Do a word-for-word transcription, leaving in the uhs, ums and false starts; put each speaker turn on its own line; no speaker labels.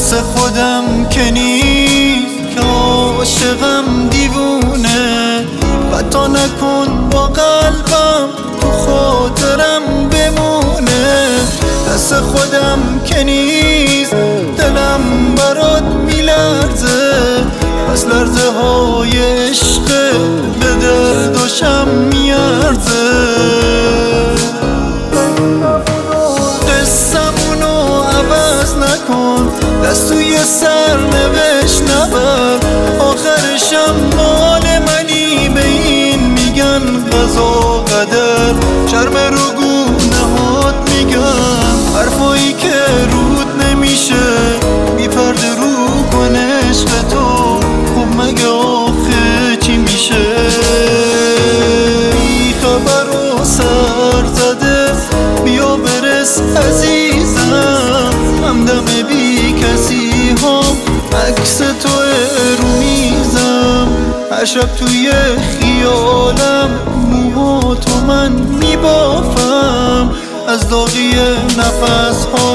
دست خودم که نیست که عاشقم دیوونه خطا نکن با قلبم تو خاطرم بمونه دست خودم که نیست دلم برات میلرزه از لرزه های عشق به درداشم میارزه قصمونو عوض نکن دست توی سرنوشت نبر آخرشم مال منی به این میگن قضا قدر شرم رو گونه هات میگن حرفایی که رود نمیشه میپرده رو کن عشق تو خب مگه آخه چی میشه بی خبر و سر زده بیا برس عزیزم همدم بی کسی ها عکس تو رو میزم هر شب توی خیالم موها تو من میبافم از داغی نفس ها